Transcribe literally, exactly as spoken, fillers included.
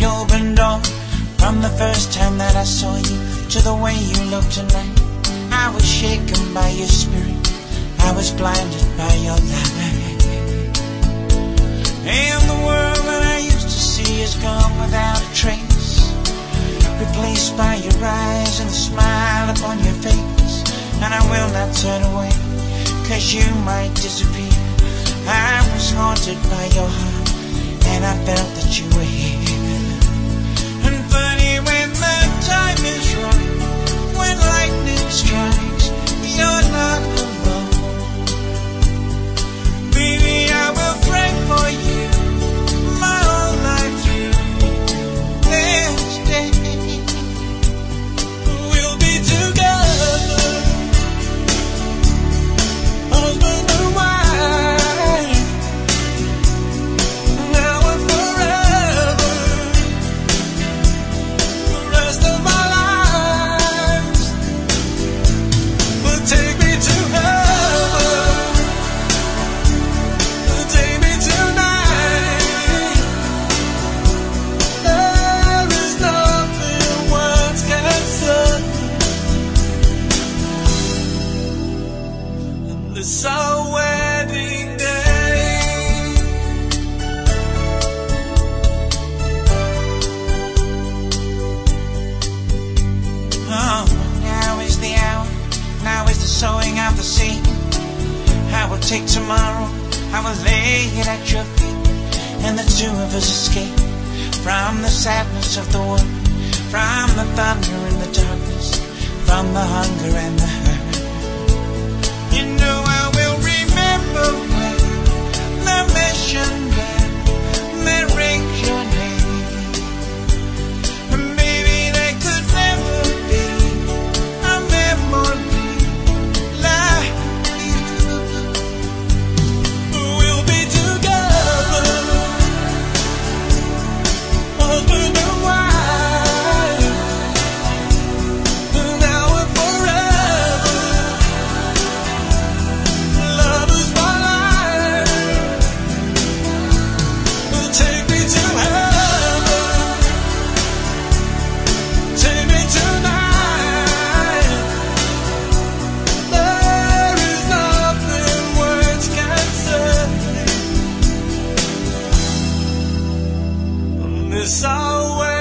the open door. From the first time that I saw you to the way you look tonight, I was shaken by your spirit, I was blinded by your light. And the world that I used to see is gone without a trace, replaced by your eyes and the smile upon your face. And I will not turn away, cause you might disappear. I was haunted by your heart, and I felt that you were here. And funny, when the time is right, when lightning strikes, you're not alone. Baby, I will pray for you my whole life through. This day we'll be together, husband and wife, now and forever, the rest of our lives. Well, take me to heaven, take me tonight. There is nothing words can say. And this our wedding day. Oh, now is the hour, now is the sowing of the seed. I will take tomorrow, I will lay it at your feet, and the two of us escape from the sadness of the world, from the thunder and the darkness, from the hunger and the hurt. You know I will remember when the mission bell that rings your name. And maybe there could never be a memory like you. We'll be together, husband and wife, now and forever, lovers for life. Well, take me to heaven, take me tonight. There is nothing words can say. On this our way.